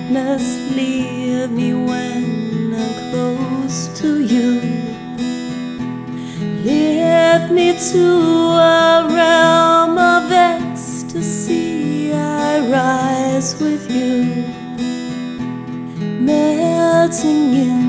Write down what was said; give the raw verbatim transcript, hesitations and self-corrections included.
darkness leave me when I'm close to you. Lift me to a realm of ecstasy. I rise with you, melting in